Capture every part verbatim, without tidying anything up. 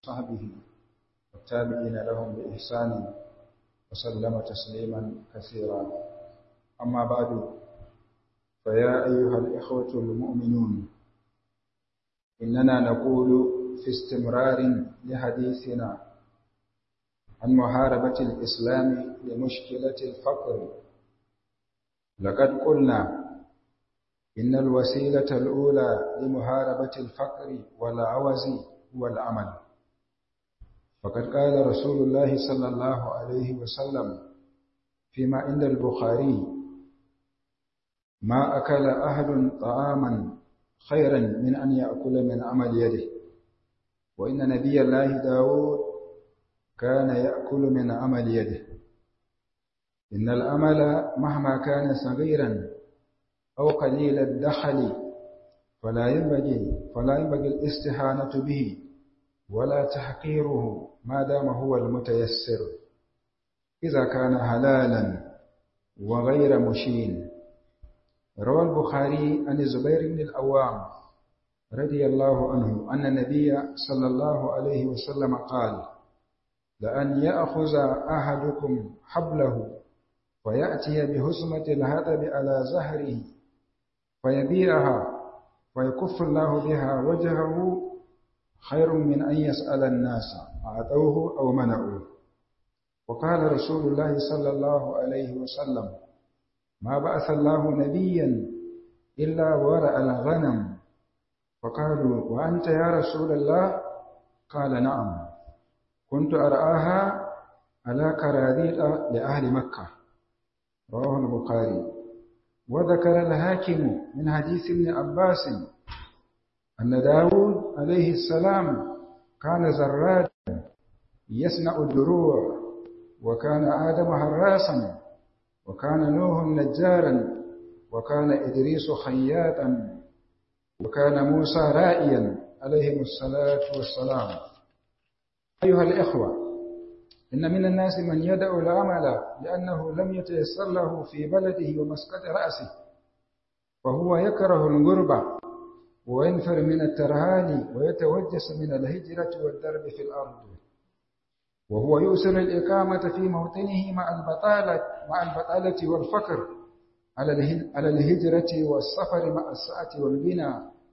وصحبه والتابعين لهم بإحسان وسلم تسليما كثيرا. أما بعد، فيا أيها الإخوة المؤمنون، إننا نقول في استمرار لحديثنا عن محاربة الإسلام لمشكلة الفقر، لقد قلنا إن الوسيلة الأولى لمحاربة الفقر والعوز هو العمل. فقد قال رسول الله صلى الله عليه وسلم فيما عند البخاري: ما أكل أحد طعاما خيرا من أن يأكل من عمل يده. وإن نبي الله داود كان يأكل من عمل يده. إن العمل مهما كان صغيرا أو قليل الدخل فلا ينبغي فلا ينبغي الاستهانة به ولا تحقيره ما دام هو المتيسر، إذا كان حلالا وغير مشين. روى البخاري عن الزبير بن العوام رضي الله عنه أن النبي صلى الله عليه وسلم قال: لأن يأخذ أحدكم حبله ويأتي بهزمة الهدب على زهره فيبيعها ويكف الله بها وجهه خير من أن يسأل الناس أعطوه أو منعوه. وقال رسول الله صلى الله عليه وسلم: ما بعث الله نبيا إلا ورع الغنم. فقالوا: وأنت يا رسول الله؟ قال: نعم، كنت أرعاها على كراديد لأهل مكة. رواه البخاري. وذكر الحاكم من حديث ابن عباس أن داود عليه السلام كان زرادا يصنع الدروع، وكان آدم حراسا، وكان نوح نجارا، وكان إدريس خياطا، وكان موسى رائيا عليهم الصلاة والسلام. أيها الإخوة، إن من الناس من يدع العمل لأنه لم يتيسر له في بلده ومسقط رأسه، فهو يكره الغربة وينفر من الترهال ويتوجس من الهجرة والدرب في الأرض، وهو يؤثر الإقامة في موطنه مع البطالة مع البطالة والفقر على الهجرة والسفر مع السعة والغنى.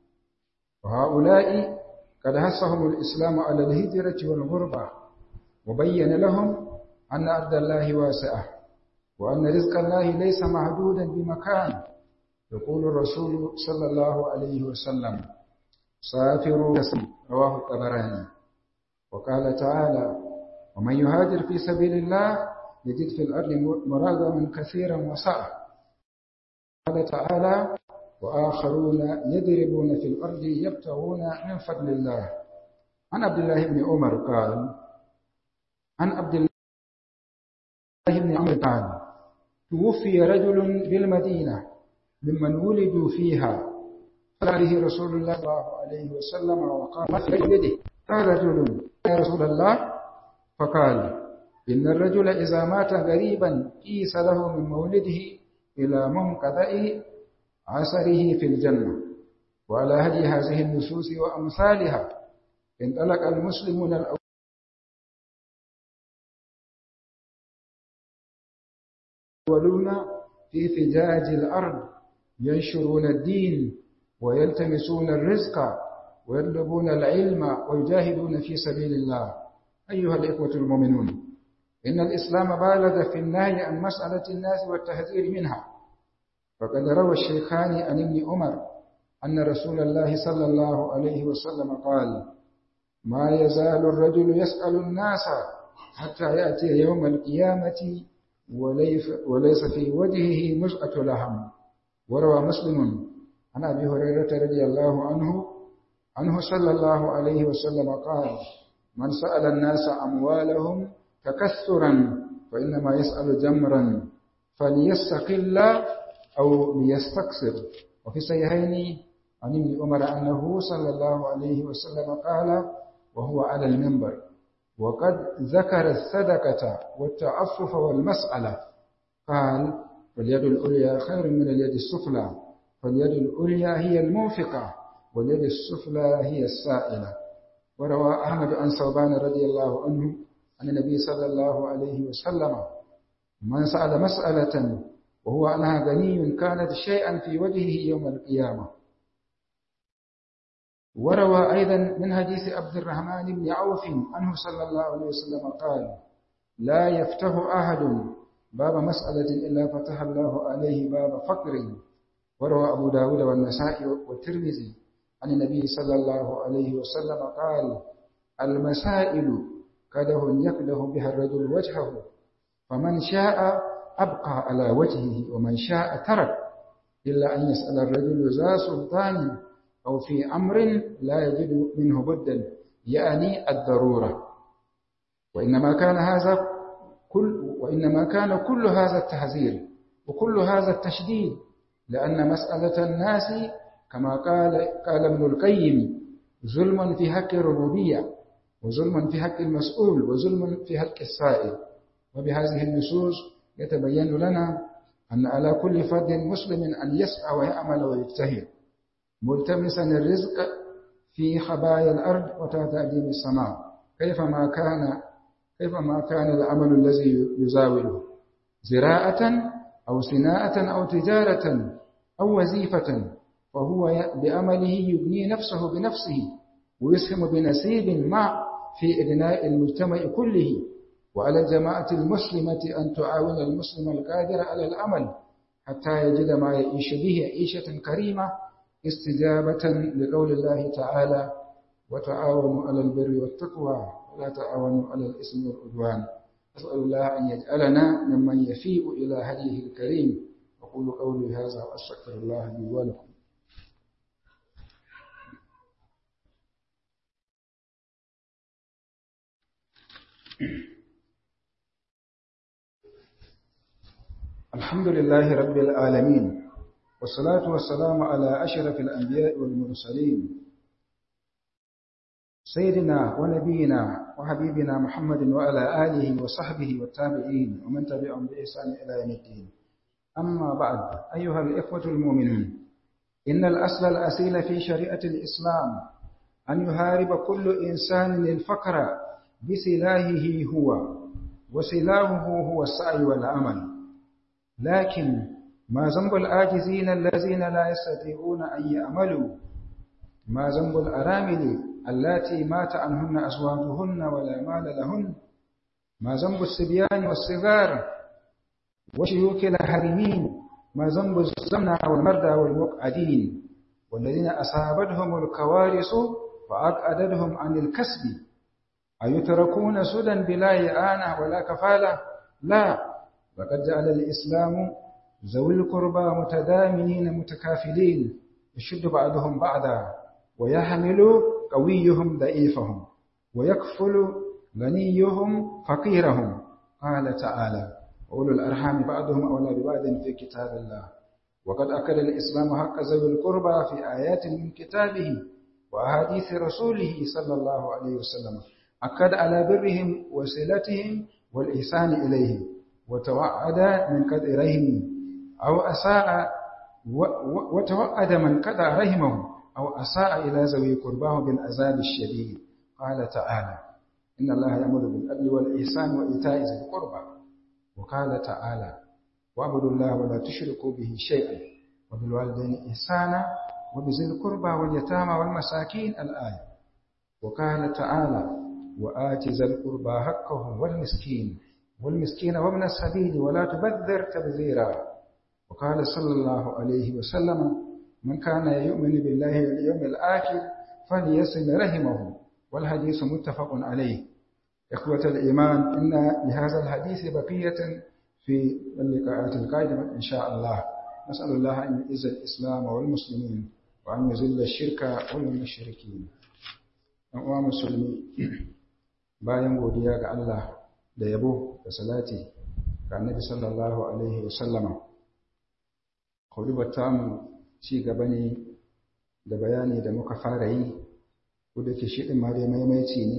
وهؤلاء قد حثهم الإسلام على الهجرة والغربة، وبين لهم أن أرض الله واسعة، وأن رزق الله ليس محدودا بمكان. يقول الرسول صلى الله عليه وسلم: سافروا يسير. رواه الطبراني. وقال تعالى: ومن يهاجر في سبيل الله يجد في الأرض مراغما كثيرا وسعة. قال تعالى: وآخرون يضربون في الأرض يبتغون من فضل الله. عن عبد الله بن عمر قال: عن عبد الله بن عمر قال: توفي رجل بالمدينة ممن ولدوا فيها، فقال رسول الله صلى الله عليه وسلم وقال: ما في يده؟ قال رجل: يا رسول الله. فقال: إن الرجل إذا مات غريبا قيس له من مولده إلى منقضاء عسره في الجنة. وعلى هدي هذه النصوص وأمثالها انطلق المسلمون الأول يولون في فجاج الأرض ينشرون الدين ويلتمسون الرزق ويطلبون العلم ويجاهدون في سبيل الله. أيها الإخوة المؤمنون، إن الإسلام بالغ في النهي عن مسألة الناس والتحذير منها. فقد روى الشيخان عن ابن عمر أن رسول الله صلى الله عليه وسلم قال: ما يزال الرجل يسأل الناس حتى يأتي يوم القيامة وليس في وجهه مزعة لحم. وروى مسلم عن أبي هريرة رضي الله عنه عنه صلى الله عليه وسلم قال: من سأل الناس أموالهم تكثرا فإنما يسأل جمرا فليستقل أو ليستكثر. وفي الصحيحين عن ابن عمر أنه صلى الله عليه وسلم قال وهو على المنبر: وقد ذكر الصدقة والتعفف والمسألة، قال: فاليد العليا خير من اليد السفلى، فاليد العليا هي المنفقة واليد السفلى هي السائلة. وروى أحمد عن ثوبان رضي الله عنه عن النبي صلى الله عليه وسلم من سأل مسألة وهو عنها غني كانت شيئا في وجهه يوم القيامة. وروى أيضا من حديث عبد الرحمن بن عوف عنه صلى الله عليه وسلم قال لا يفتح أحد باب مسألة إلا فتح الله عليه باب فقر. وروى أبو داود والنسائي والترمذي عن النبي صلى الله عليه وسلم قال المسائل كده يكده بها الرجل وجهه فمن شاء أبقى على وجهه ومن شاء ترك إلا أن يسأل الرجل ذا سلطان أو في أمر لا يجد منه بدا يعني الضرورة. وإنما كان هذا كل وإنما كان كل هذا التحذير وكل هذا التشديد لأن مسألة الناس كما قال قال ابن القيم ظلم في حق الربوبية وظلم في حق المسؤول وظلم في حق السائل. وبهذه النصوص يتبين لنا أن على كل فرد مسلم أن يسعى ويعمل ويجتهد ملتمسا الرزق في خبايا الأرض وتحت أديم السماء كيفما كان كيفما كان العمل الذي يزاوله زراعة أو صناعة أو تجارة أو وظيفة فهو بعمله يبني نفسه بنفسه ويسهم بنسيب ما في إبناء المجتمع كله. وعلى الجماعة المسلمة أن تعاون المسلم القادر على العمل حتى يجد ما يعيش به عيشة كريمة استجابة لقول الله تعالى وتعاونوا على البر والتقوى ولا تعاونوا على الإثم والعدوان. أسأل الله أن يجعلنا ممن يفيء إلى هديه الكريم. أقول قولي هذا وأستغفر الله لي ولكم. الحمد لله رب العالمين والصلاة والسلام على أشرف الأنبياء والمرسلين سيدنا ونبينا وحبيبنا محمد وعلى آله وصحبه والتابعين ومن تبعهم بإحسان إلى يوم الدين. أما بعد أيها الإخوة المؤمنون إن الأصل الأصيل في شريعة الإسلام أن يحارب كل إنسان الفقر بسلاحه هو وسلاحه هو السعي والعمل. لكن ما ذنب العاجزين الذين لا يستطيعون أن يعملوا؟ ما ذنب الأرامل اللاتي مات عنهن أزواجهن ولا مال لهن؟ ما ذنب الصبيان والصغار وشيوخ الحريمين؟ ما ذنب الزمنة والمرضى والمقعدين والذين أصابتهم الكوارث فأقعدتهم عن الكسب؟ أيتركون سدى بلا إعانة ولا كفالة؟ لا، وقد جعل الإسلام ذوي القربى متدامنين متكافلين يشد بعضهم بعضا ويحمل قويهم ضعيفهم ويكفل غنيهم فقيرهم. قال تعالى وأولو الأرحام بعضهم أولى ببعض في كتاب الله. وقد أكد الإسلام حق ذوي القربى في آيات من كتابه وأحاديث رسوله صلى الله عليه وسلم. أكد على برهم وصلتهم والإحسان إليهم وتوعد من قطع رحمه أو أساء وتوعد من قطع رحمه أو أساء إلى ذوي قرباه بالعذاب الشديد. قال تعالى إن الله يأمر بالعدل والإحسان وإيتاء ذي القربى. وقال تعالى واعبدوا الله ولا تشركوا به شيئا وبالوالدين إحسانا وبذي القربى واليتامى والمساكين الآية. وقال تعالى وآت ذا القربى حقه والمسكين والمسكين وابن السبيل ولا تبذر تبذيرا. وقال صلى الله عليه وسلم من كان يؤمن بالله واليوم الآخر فليصل رحمه. والحديث متفق عليه. إخوة الإيمان إن لهذا الحديث بقية في اللقاءات القادمة إن شاء الله. نسأل الله أن يعز الإسلام والمسلمين وأن يذل الشرك والمشركين. أمة مسلمين bayan godiya ga Allah da yabo da salati ga Annabi sallallahu alaihi wasallama, hudubar tamu ci gaba ne da bayani da muka fara yi ko da ke shiɗin ma dai maimaici ne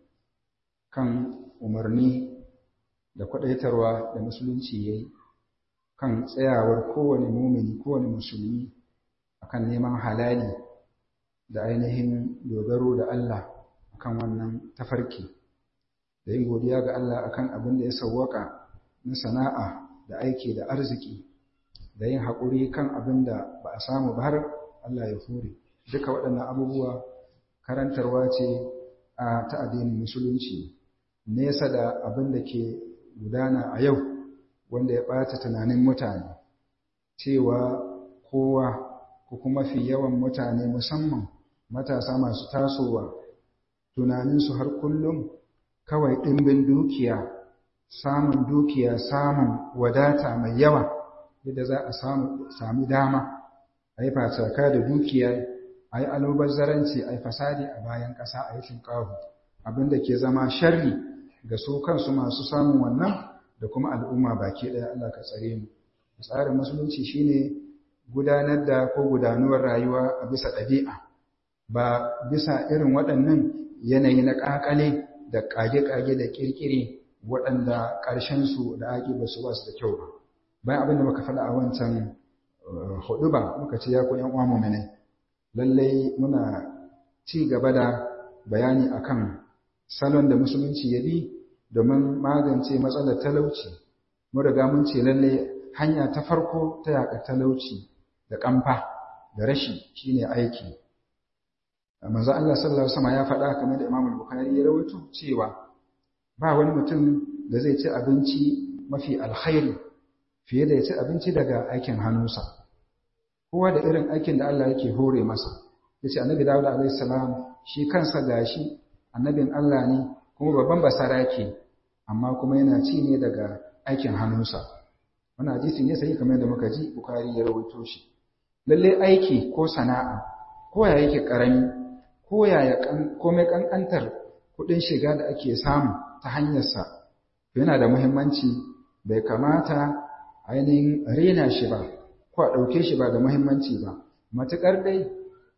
kan umarni da kwadaitarwa da musulunci yayi kan tsayawar kowane mumini kowane musulmi akan neman halali da ainihin dogaro da Allah akan wannan tafarki da yin godiya ga Allah akan abin da ya sawwaka na sana'a da aiki da arziki da yin haƙuri kan abin da ba a samu ba har Allah ya hure. Duka waɗannan abubuwa karantarwa ce a ta addinin musulunci, nesa da abin da ke gudana a yau wanda ya ɓata tunanin mutane, cewa kowa ko kuma fi yawan mutane musamman matasa masu tasowa tunaninsu har kullum kawai ɗimbin dukiya, samun dukiya, samun wadata mai yawa yadda za a samu sami dama a yi facaka da dukiya, a yi almubazzaranci, a yi fasadi a bayan ƙasa, a yi shinkahu, abin da ke zama sharri ga su kansu masu samun wannan da kuma al'umma baki ɗaya. Allah ka tsare mu. Tsarin musulunci shine gudanar da ko gudanuwar rayuwa a bisa ɗabi'a, ba bisa irin waɗannan yanayi na ƙaƙale da ƙage-ƙage da ƙirƙiri waɗanda ƙarshensu da aƙi ba su ba su da kyau ba. Bayan abin da muka faɗa a wancan hudu ba muka ce ya ku ‘yan uwa mu'minai, lallai muna ci gaba da bayani akan salon da musulunci ya bi domin magance matsalar talauci. Mun riga mun ce lallai hanya ta farko ta yaƙar talauci da ƙamfa da rashi shine aiki. Manzo Allah sallallahu alaihi wasallam ya faɗa kamar da Imam Bukhari ya rawaito cewa ba wani mutum da zai ci abinci mafi alkhairi fiye da ya ci abinci daga aikin hannunsa. Kowa da irin aikin da Allah yake hore masa. Yace Annabi Dawud alaihi salam shi kansa gashi annabin Allah ne kuma babban basarake, amma kuma yana ci ne daga aikin hannunsa. Wannan hadisi ne sai kamar da muka ji Bukhari ya rawaito shi. Lalle aiki ko sana'a ko ya yake karami ko ya komai kankantar kudin shiga da ake samu ta hanyarsa yana da muhimmanci, bai kamata ainihin rena shi ba ko a ɗauke shi ba da muhimmanci ba, matuƙar dai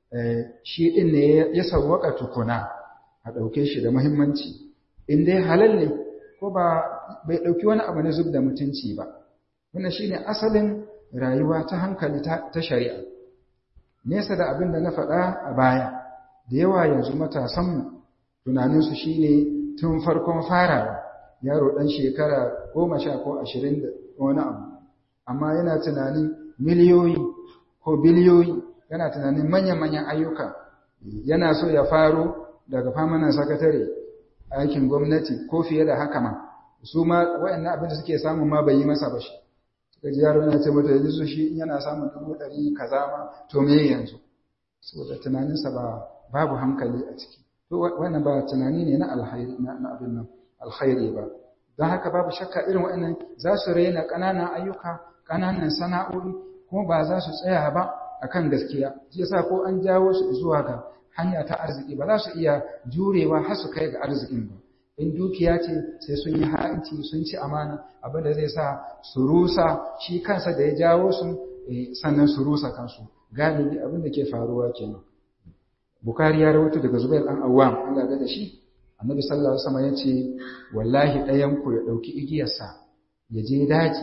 shi ɗin ne ya sawwaka tukuna a ɗauke shi da muhimmanci. In dai halal ne ko ba bai ɗauki wani abu na zub da mutunci ba, wannan shi ne asalin rayuwa ta hankali ta shari'a. Nesa da abin da na faɗa a baya, da yawa yanzu matasanmu tunaninsu shi ne tun farkon farawa, yaro ɗan shekara goma sha ko ashirin da wani abu, amma yana tunanin miliyoyi ko biliyoyi, yana tunanin manyan-manyan ayyuka, yana so ya faro daga famanan sakatare aikin gwamnati ko fiye da haka ma, su ma waɗannan abin da suke samun ma bai yi masa ba shi. Suka ji yaro yana ce mata yanzu shi yana samun dubu ɗari kaza ma to me yanzu, saboda tunaninsa ba babu hankali a ciki. To wannan ba tunani ne na alkhairi na abin nan alkhairi ba. Don haka babu shakka irin waɗannan za su raina ƙananan ayyuka, ƙananan sana'o'i, kuma ba za su tsaya ba akan gaskiya. Shi yasa ko an jawo su zuwa ga hanya ta arziki ba za su iya jurewa har su kai ga arzikin ba. In dukiya ce sai sun yi ha'inci, sun ci amana, abin da zai sa su rusa shi kansa da ya jawo su, sannan su rusa kansu. Galibi abin da ke faruwa kenan. Bukhari ya rawaito daga Zubair dan Awwam, Allah ya da shi, Annabi sallallahu alaihi wasallam ya ce wallahi ɗayan ku ya dauki igiyarsa ya je daji,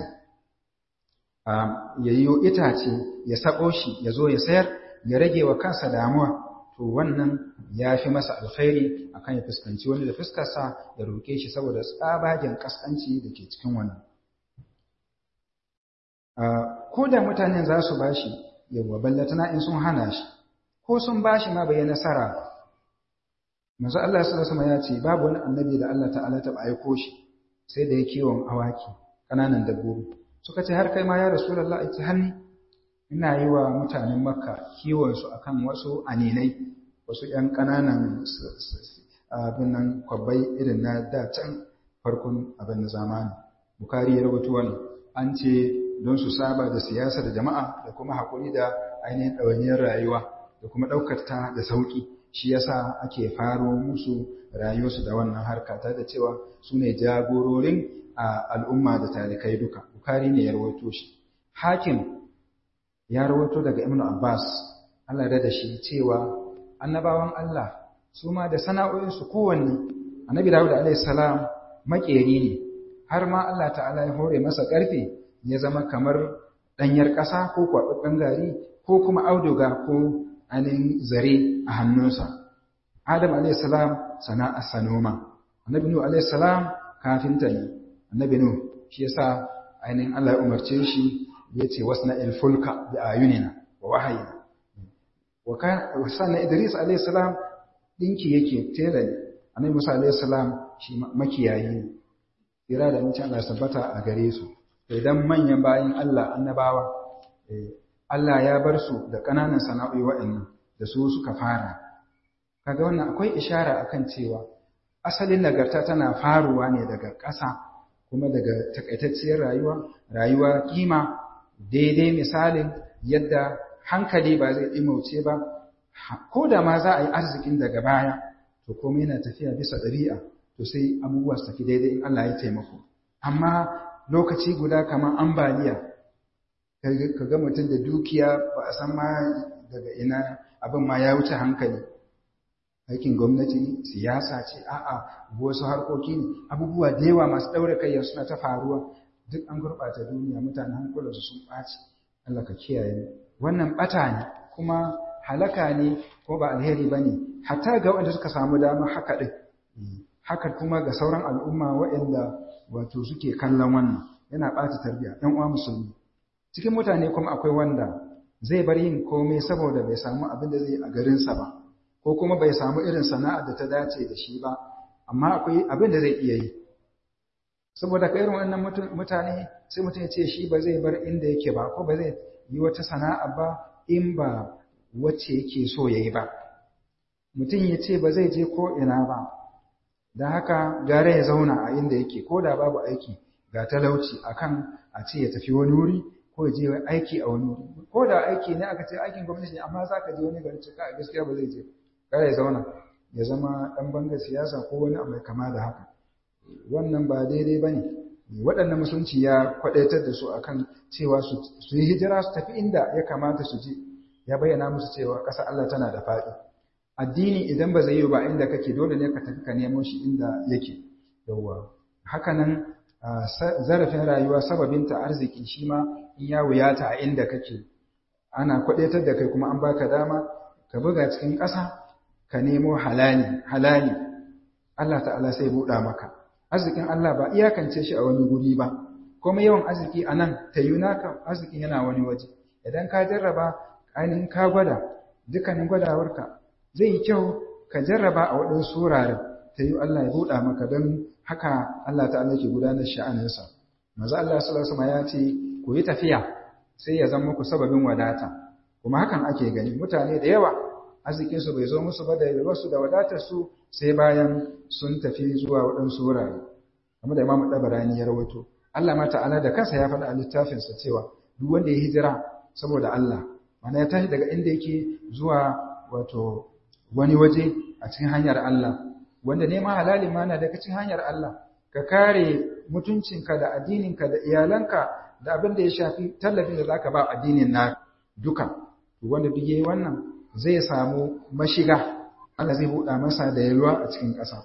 ya yi itace ya sako shi ya zo ya sayar ya rage wa kansa damuwa, to wannan ya fi masa alkhairi akan ya fuskanci wani da fuskarsa ya roke shi saboda tsabagen kaskanci da ke cikin wannan. Ko da mutanen za su bashi yawa ballatana in sun hana shi, ko sun bashi ma bai nasara ba. Manzo Allah sallallahu alaihi wasallam ya ce babu wani annabi da Allah ta'ala ta aiko shi sai da ya kiwon awaki kananan dabbobi. Suka ce har kai ma ya Rasulullah ai hanni ina yi wa mutanen Makka kiwon su akan wasu aninai, wasu ƴan kananan abin nan kwabbai irin na da can farkon abin na zamani. Bukhari ya rubuta wannan, an ce don su saba da siyasa da jama'a da kuma hakuri da ainihin ɗawainiyar rayuwa da kuma ɗaukar ta da sauƙi. Shi yasa ake faro musu rayuwarsu da wannan harka, ta da cewa su ne jagororin al'umma da talikai duka. Bukhari ne ya rawaito shi. Hakim ya rawaito daga Ibn Abbas, Allah da shi cewa annabawan Allah su ma da sana'o'insu kowanne. Annabi Dawud alaihi salam makeri ne, har ma Allah ta'ala ya hore masa ƙarfe ya zama kamar ɗanyar ƙasa ko kwaɓaɓɓen gari ko kuma auduga ko ainihin zare a hannunsa. Adam alayhi salam sana'ar noma, annabi Nuh alayhi salam kafinta ne, annabi Nuh shi yasa ainihin Allah ya umarce shi ya ce wasna'il fulka bi ayunina wa wahayina. Wa kan sanna Idris alayhi salam dinki yake tela ne, annabi Musa alayhi salam shi makiyayi ne. Kira da mutum Allah sabbata a gare su. Idan manyan bayin Allah annabawa Allah ya bar su da ƙananan sana'o'i wa'annan da su suka fara. Kaga wannan akwai ishara akan cewa asalin nagarta tana faruwa ne daga ƙasa kuma daga takaitacciyar rayuwa, rayuwa kima daidai misalin yadda hankali ba zai imauce ba, ko da ma za a yi arzikin daga baya, to komai yana tafiya bisa ɗabi'a, to sai abubuwa su tafi daidai in Allah ya taimako. Amma lokaci guda kamar ambaliya, ka ga mutum da dukiya ba a san ma daga ina abin ma ya wuce hankali. Aikin gwamnati ne, siyasa ce, a'a, wasu harkoki ne, abubuwa da yawa masu ɗaure kai suna ta faruwa, duk an gurɓata duniya, mutanen hankulansu sun ɓaci. Allah ka kiyaye. Wannan ɓata ne, kuma halaka ne ko ba alheri ba ne, hatta ga waɗanda suka samu damar haka ɗin. Haka kuma ga sauran al'umma waɗanda wato suke kallon wannan, yana ɓata tarbiyya, ɗan uwa musulmi. Cikin mutane kuma akwai wanda zai bar yin komai saboda bai samu abin da zai a garinsa ba, ko kuma bai samu irin sana'ar da ta dace da shi ba, amma akwai abin da zai iya yi. Saboda ka irin wannan mutane sai mutum ya ce shi ba zai bar inda yake ba, ko ba zai yi wata sana'a ba in ba wacce yake so ya yi ba. Mutum ya ce ba zai je ko ina ba, da haka gare ya zauna a inda yake, ko da babu aiki ga talauci akan a ce ya tafi wani wuri ko ya je aiki a wani wuri. Ko da aiki ne aka ce aikin gwamnati ne, amma za ka je wani gari cika a gaskiya ba zai je. Kare ya zauna ya zama ɗan banga siyasa ko wani abu mai kama da haka, wannan ba daidai ba ne. Waɗannan musulunci ya kwaɗaitar da su akan cewa su yi hijira su tafi inda ya kamata su je, ya bayyana musu cewa ƙasa Allah tana da faɗi. Addini idan ba zai yi ba inda kake, dole ne ka tafi ka nemo shi inda yake. Yawwa hakanan zarafin rayuwa sababinta arziki shi ma in ya wuyata a inda kake, ana kwaɗaitar da kai kuma an baka dama ka buga cikin ƙasa ka nemo halali halali Allah ta'ala sai buɗa maka. Arzikin Allah ba iyakance shi a wani guri ba, kuma yawan arziki a nan ta yi naka arzikin yana wani waje. Idan ka jarraba ainihin ka gwada dukkanin gwadawarka zai yi kyau ka jarraba a waɗansu wuraren, ta yi Allah ya buɗa maka, don haka Allah ta'ala ke gudanar sha'aninsa. Manzo Allah sallallahu alaihi wasallam ya ce ku yi tafiya sai ya zama muku sababin wadata, kuma hakan ake gani. Mutane da yawa arzikinsu bai zo musu ba da wasu da wadatarsu sai bayan sun tafi zuwa waɗansu wurare, kamar da Imam Tabarani ya rawaito. Allah ma ta'ala da kansa ya faɗa a littafinsa cewa duk wanda ya hijira saboda Allah, mana ya tashi daga inda yake zuwa wato wani waje a cikin hanyar Allah, wanda neman halali ma na daga cikin hanyar Allah, ka kare mutuncinka da addininka da iyalanka da abin da ya shafi tallafin da zaka ba addinin na duka. Wanda duk yayi wannan zai samu mashiga, Allah zai buɗa masa da yalwa a cikin ƙasa.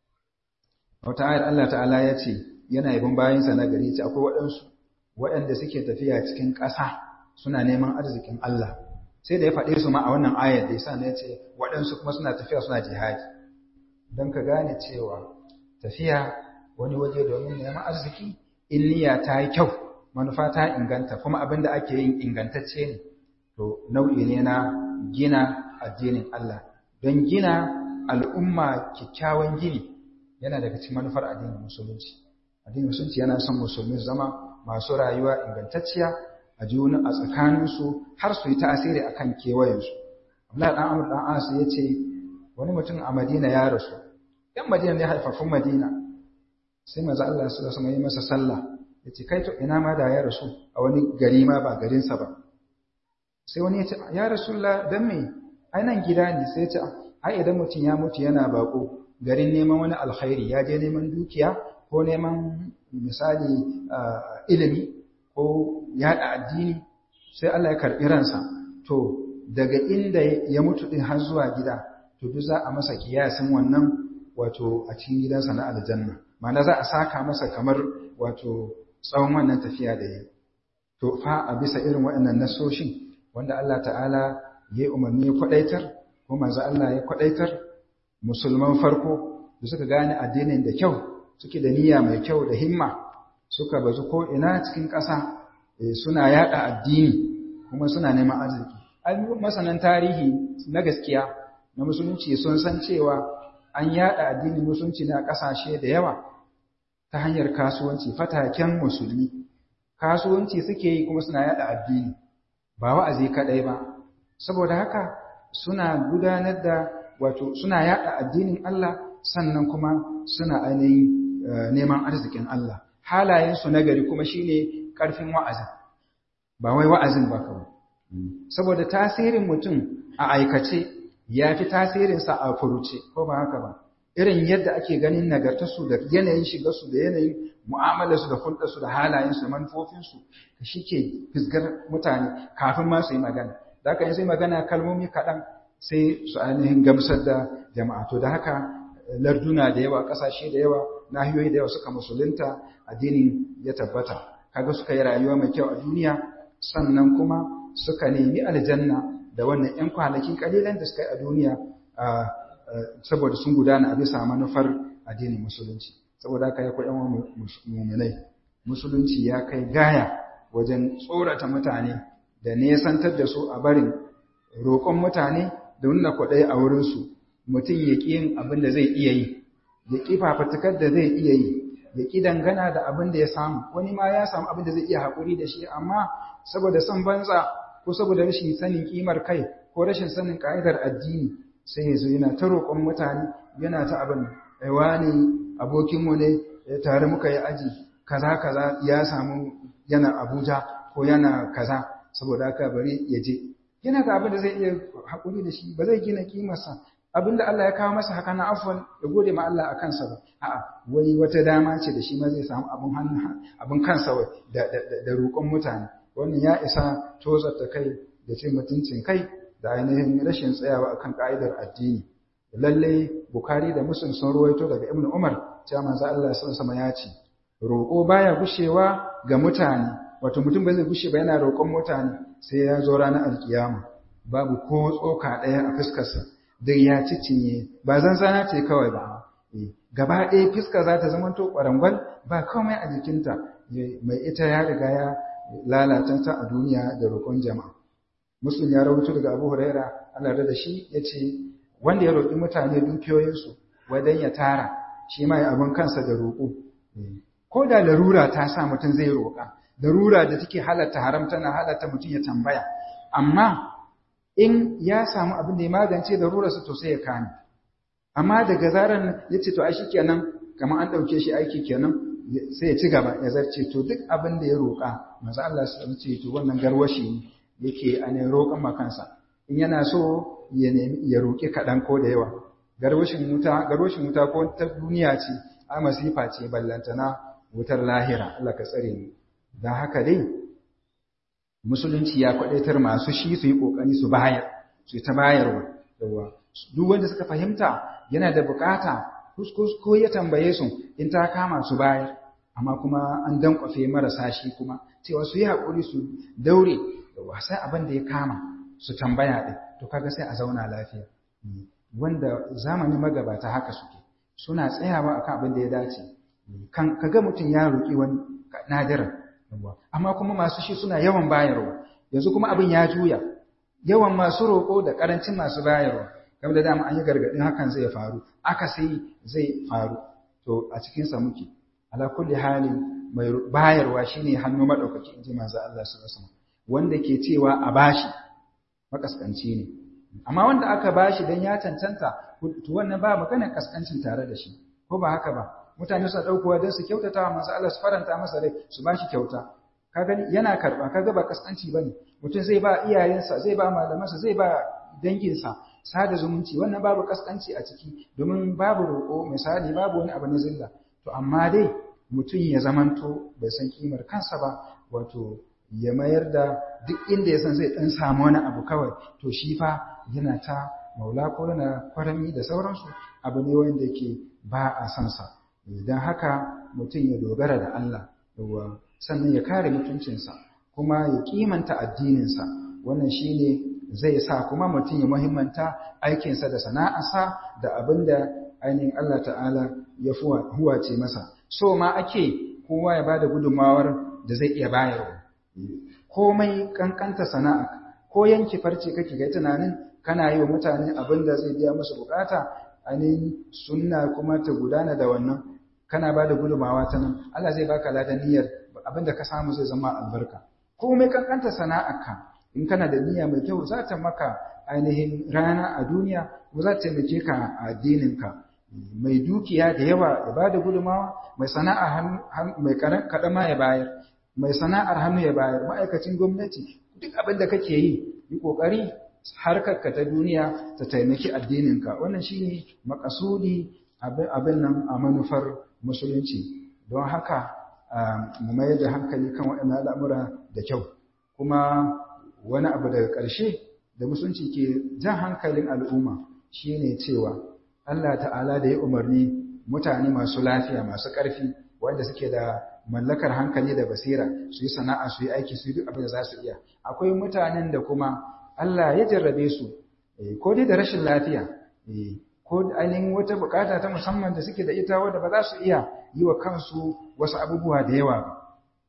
Wata ayar Allah ta'ala ya ce yana yabon bayinsa na gari, ce akwai waɗansu waɗanda suke tafiya cikin ƙasa suna neman arzikin Allah. Sai da ya faɗe su ma a wannan ayar da yasa ne ya ce waɗansu kuma suna tafiya suna jihadi, don ka gane cewa tafiya wani waje domin neman arziki in niyya ta yi kyau, manufa ta inganta, kuma abin da ake yin ingantacce ne, to nau'i ne na gina addinin Allah. Don gina al'umma kyakkyawan gini yana daga cikin manufar addinin musulunci. Addinin musulunci yana son musulmi su zama masu rayuwa ingantacciya a juna a tsakaninsu har su yi tasiri akan kewayensu. Abdullahi dan Amr dan As ya ce wani mutum a Madina ya rasu. Yan Madina ne haifafun Madina. Sai manzo Allah sallallahu alaihi wasallam ya masa sallah. Ya ce kai to ina ma da ya rasu a wani gari ma ba garinsa ba. Sai wani ya ce ya Rasulullah dan me? Ai nan gida ne. Sai ya ce ai idan mutum ya mutu yana bako garin neman wani alkhairi, ya je neman dukiya ko neman misali ilimi ko yada addini, sai Allah ya karbi ransa, to daga inda ya mutu din har zuwa gida, to duk za a masa kiyasin wannan wato a cikin gidansa na aljanna, ma'ana za a saka masa kamar wato tsawon wannan tafiya da yayi. To fa a bisa irin waɗannan nasoshin wanda Allah ta'ala ya umarni ya kwadaitar ko manzo Allah ya kwadaitar, musulman farko da suka gane addinin da kyau suke da niyya mai kyau da himma suka bazu ko ina cikin ƙasa suna yada addini kuma suna neman arziki. Masanan tarihi na gaskiya na musulunci sun san cewa an yada addinin musulunci na ƙasashe da yawa ta hanyar kasuwanci, fataken musulmi kasuwanci suke yi kuma suna yada addini ba wa'azi kadai ba. Saboda haka suna gudanar da wato suna yada addinin Allah sannan kuma suna ainihin neman arzikin Allah. Halayensu nagari kuma shine karfin wa'azin, ba wai wa'azin ba kawai. Saboda tasirin mutum a aikace ya fi tasirinsa a furuce, ko ba haka ba. Irin yadda ake ganin nagartarsu da yanayin shigarsu da yanayin mu'amalarsu da hulɗarsu da halayensu da manufofinsu da shi ke fisgar mutane kafin ma su yi magana. Da haka yin sai magana kalmomi kaɗan sai su ainihin gamsar da jama'a. To da haka larduna da yawa, ƙasashe da yawa, nahiyoyi da yawa suka musulunta, addinin ya tabbata. Kaga suka yi rayuwa mai kyau a duniya, sannan kuma suka nemi aljanna da wannan 'yan kwanaki kalilan da suka yi a duniya saboda sun gudana a bisa manufar addinin musulunci. Saboda haka ya ku 'yan mu'minai, musulunci ya kai gaya wajen tsorata mutane da nesantar da su a barin roƙon mutane da nuna kwaɗayi a wurinsu. Mutum ya ƙi yin abin da zai iya yi, ya ƙi fafatukar da zai iya yi, ya ƙi dangana da abin da ya samu. Wani ma ya samu abin da zai iya haƙuri da shi, amma saboda son banza ko saboda rashin sanin ƙimar kai ko rashin sanin ƙa'idar addini sai ya zo yana ta roƙon mutane, yana ta abin aiwa ne abokinmu ne tare muka yi aji kaza kaza ya samu yana Abuja ko yana kaza, saboda haka bari ya je. Yana da abin da zai iya haƙuri da shi, ba zai gina ƙimarsa. Abin da Allah ya kawo masa haka na afwan ya gode ma Allah a kansa ba. A'a, wai wata dama ce da shi ma zai samu abin hannu abin kansa da da roƙon mutane. Wannan ya isa tozarta kai da cin mutuncin kai da ainihin rashin tsayawa akan ka'idar addini. Lalle Bukhari da Muslim sun ruwaito daga Ibn Umar cewa manzo Allah sallallahu alaihi ya ce roƙo baya gushewa ga mutane, wato mutum ba zai gushe ba yana roƙon mutane sai ya zo ranar alkiyama babu ko tsoka ɗaya a fuskarsa, dai ya cicinye, ba zanzana ce kawai ba, gaba ɗaya fuska za ta zama to ƙwarangwal ba komai a jikinta, mai ita ya riga ya lalata ta a duniya da roƙon jama'a. Muslim ya rawaito daga Abu Huraira Allah da shi yace wanda ya roƙi mutane dukiyoyinsu wadan ya tara, shi ma ya abin kansa da roƙo. Ko da larura ta sa mutum zai roƙa, larura da take halatta haram tana halatta mutum ya tambaya, amma in ya samu abin da ya magance larurarsa to sai ya kame. Amma daga zaran ya ce to ai shikenan kamar an ɗauke shi aiki kenan sai ya ci gaba ya zarce, to duk abin da ya roƙa manzo Allah ya ce to wannan garwashi yake a ne roƙon makansa. In yana so ya nemi ya roƙi kaɗan ko da yawa. Garwashin wuta garwashin wuta ko ta duniya ce a masifa ce ballantana wutar lahira, Allah ka tsare mu. Dan haka dai musulunci ya kwadaitar masu shi su yi kokari su bayar, su ta bayarwa. Yawa duk wanda suka fahimta yana da bukata kuskus ko ya tambaye su in ta kama su bayar, amma kuma an dankwafe marasa shi kuma cewa su yi hakuri su daure da sai abin da ya kama su tambaya din, to kaga sai a zauna lafiya. Wanda zamanin magabata haka suke, suna tsayawa akan abin da ya dace. Kan kaga mutum ya roki wani nadiran, amma kuma masu shi suna yawan bayarwa. Yanzu kuma abin ya juya, yawan masu roƙo da ƙarancin masu bayarwa. Game da dama an yi gargaɗin hakan zai faru, aka sai zai faru, to a cikinsa muke. Ala kulli hali mai bayarwa shine hannu maɗaukaki, in ji manzo Allah sallallahu alaihi wasallam. Wanda ke cewa a bashi makaskanci ne, amma wanda aka bashi dan ya cancanta, to wannan ba maganar kaskancin tare da shi, ko ba haka ba. Mutane su ɗaukowa don su kyautata wa manzo Allah, su faranta masa rai, su bashi kyauta. Ka gani yana karɓa, kaga ba kaskanci bane. Mutum zai ba iyayensa, zai ba malamansa, zai ba danginsa sada zumunci, wannan babu kaskanci a ciki, domin babu roƙo misali, babu wani abu na zilla. To amma dai mutum ya zamanto bai san kimar kansa ba, wato ya mayar da duk inda ya san zai dan samu wani abu kawai, to shi fa yana ta maula ko yana kwarami da sauransu, abu ne wanda yake ba a san sa. Idan haka mutum ya dogara da Allah, sannan ya kare mutuncinsa kuma ya kimanta addininsa, wannan shine zai sa kuma mutum ya muhimmanta aikinsa da sana'arsa da abin da ainihin Allah ta'ala ya huwace masa. So ma ake kowa ya ba da gudunmawar da zai iya bayarwa. Komai kankanta sana'a, ko yanki farce kake ga tunanin kana yi wa mutane abin da zai biya musu bukata, ainihin sunna kuma ta gudana da wannan, kana ba da gudunmawa ta nan, Allah zai baka ladan niyyar abin da ka samu zai zama albarka. Komai kankanta sana'arka, in kana da niyya mai kyau za ta maka ainihin rana a duniya, kuma za ta taimake ka a addininka. Mai dukiya da yawa ya ba da gudunmawa, mai sana'a mai kaɗama ya bayar, mai sana'ar hannu ya bayar, ma'aikacin gwamnati, duk abin da kake yi, yi ƙoƙari harkarka ta duniya ta taimaki addininka. Wannan shi ne makasudi abin nan a manufar musulunci. Don haka mu mayar da hankali kan waɗannan al'amura da kyau. Kuma wani abu daga ƙarshe da musulunci ke jan hankalin al'umma shi ne cewa Allah ta'ala da ya umarni mutane masu lafiya, masu ƙarfi, wanda suke da mallakar hankali da basira, su yi sana'a, su yi aiki, su yi duk abin da za su iya. Akwai mutanen da kuma Allah ya jarrabe su, ko dai da rashin lafiya, ko ainihin wata bukata ta musamman da suke da ita wadda ba za su iya yi wa kansu wasu abubuwa da yawa ba.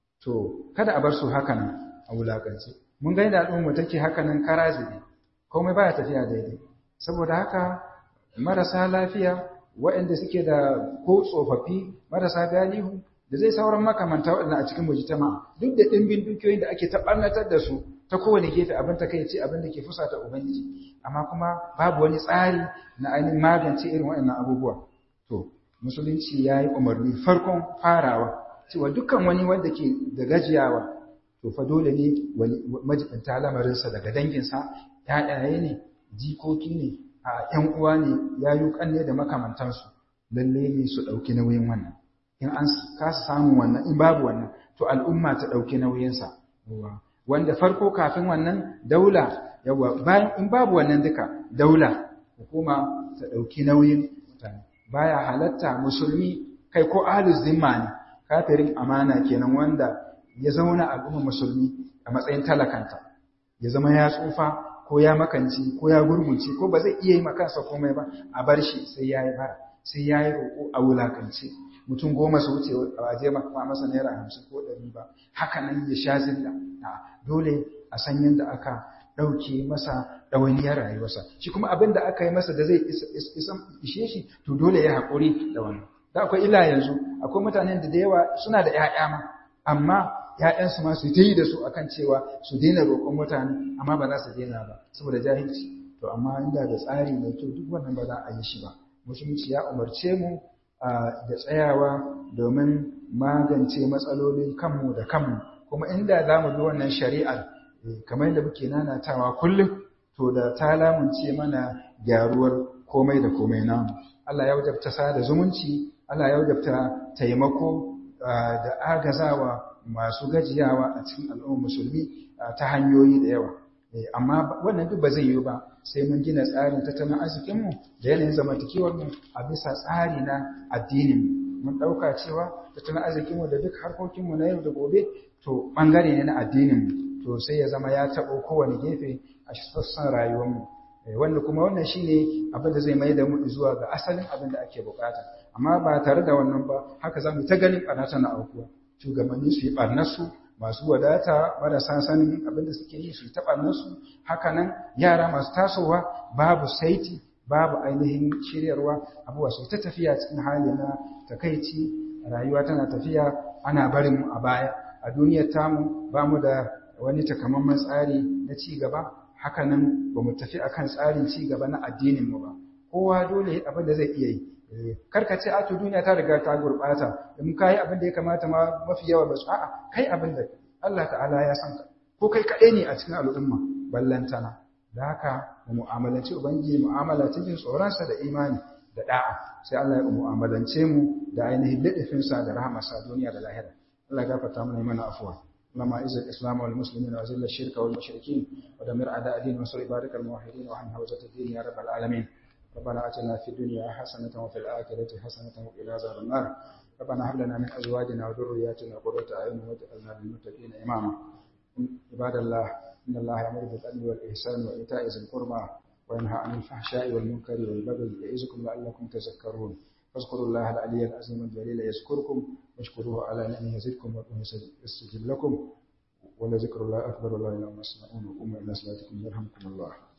To, kada a bar su haka nan a wulaƙance. Mun ga yadda al'umma take haka nan kara zube, komai baya tafiya daidai. Saboda haka marasa lafiya, waɗanda suke da ko tsofaffi, marasa galihu, da zai sauran makamanta waɗanda a cikin mujtama, duk da ɗimbin dukiyoyin da ake taɓarnatar da su ta kowane gefe, abin ta kai ce abin da ke fusata Ubangiji, amma kuma babu wani tsari na ainihin magance irin waɗannan abubuwa. To, musulunci ya yi umarni farkon farawa cewa dukkan wani wanda ke da gajiyawa, to fa dole ne majibinta lamarinsa daga danginsa, ‘ya'yaye ne, jikoki ne, a ‘yan uwa ne, yayu ƙanne da makamantansu, lalle ne su ɗauki nauyin wannan. In an kasa samun wannan, in babu wannan, to al'umma ta ɗauki nauyinsa. Wanda farko kafin wannan daula, yawa bayan in babu wannan duka, daula, hukuma ta ɗauki nauyin mutane. Baya halatta musulmi, kai ko ahlus zimma ne, kafirin amana kenan wanda ya zauna al'umma musulmi a matsayin talakanta, ya zama ya tsufa, ko ya makanci, ko ya gurgunci, ko ba zai iya yi makansa komai ba, a bar shi sai ya yi bara, sai ya yi roƙo a wulakance. Mutum goma su wuce a waje ba masa naira hamsin ko ɗari ba, haka nan ya sha zilla. Dole a san yadda aka ɗauke masa ɗawainiyar rayuwarsa. Shi kuma abin da aka yi masa da zai ishe shi, to dole ya haƙuri da wannan. Da akwai illa yanzu, akwai mutanen da da yawa suna da ‘ya'ya ma, amma ‘ya'yansu ma su ta yi da su akan cewa su daina roƙon mutane, amma ba za su daina ba, saboda jahilci. To amma inda da tsari mai kyau duk wannan ba za a yi shi ba. Musulunci ya umarce mu da tsayawa domin magance matsalolin kanmu da kanmu, kuma inda za mu bi wannan shari'ar kamar yadda muke nanatawa kullum, to da ta lamunce mana gyaruwar komai da komai namu. Allah ya wajabta sada zumunci, Allah ya wajabta taimako da agazawa masu gajiyawa a cikin al'ummar musulmi ta hanyoyi da yawa. Amma wannan duk ba zai yiwu ba sai mun gina tsarin tattalin arzikinmu da yanayin zamantakewarmu a bisa tsari na addinin. Mun ɗauka cewa tattalin arzikinmu da duk harkokinmu na yau da gobe to ɓangare ne na addininmu, to sai ya zama ya taɓo kowane gefe a sassan rayuwarmu. Wanda kuma wannan shi ne abin da zai mai da mu zuwa ga asalin abin da ake bukata. Amma ba tare da wannan ba haka za mu ta ganin ɓarna tana aukuwa. Shugabanni su yi ɓarnarsu, masu wadata marasa sanin abin da suke yi su yi ta ɓarnarsu, haka nan yara masu tasowa babu saiti, babu ainihin shiryarwa, abubuwa su ta tafiya cikin hali na takaici, rayuwa tana tafiya ana barin mu a baya. A duniyar tamu ba mu da wani takamaiman tsari na ci gaba, haka nan ba mu tafi akan tsarin ci gaba na addinin mu ba. Kowa dole abin da zai iya yi. Karka ce a to duniya ta riga ta gurbata, in kai abin da ya kamata ma mafi yawa ba su a'a kai abin da Allah ta'ala ya san ka, ko kai kaɗai ne a cikin al'umma ballantana. Da haka mu mu'amalanci ubangiji mu'amala cikin tsoronsa da imani da da'a, sai Allah ya mu'amalance mu da ainihin liɗifinsa da rahamarsa duniya da lahira. Allah ya gafarta mana mana afuwa. اللهم اعز الاسلام والمسلمين واذل الشرك والمشركين ودمر اعداء الدين وانصر عبادك الموحدين وعن هوزة الدين يا رب العالمين. ربنا آتنا في الدنيا حسنة وفي الآخرة حسنة وقنا عذاب النار. ربنا هب لنا من أزواجنا وذرياتنا قرة أعين واجعلنا للمتقين إماما. عباد الله إن الله يأمر بالعدل والإحسان وإيتاء ذي القربى وينهى عن الفحشاء والمنكر والبغي يعظكم لعلكم تذكرون فاذكروا الله العلي العظيم الجليل يذكركم واشكروه على نعمه يزدكم وادعوه يستجب لكم ولذكر الله أكبر والله لا إله إلا هو وقوموا إلى صلاتكم يرحمكم الله.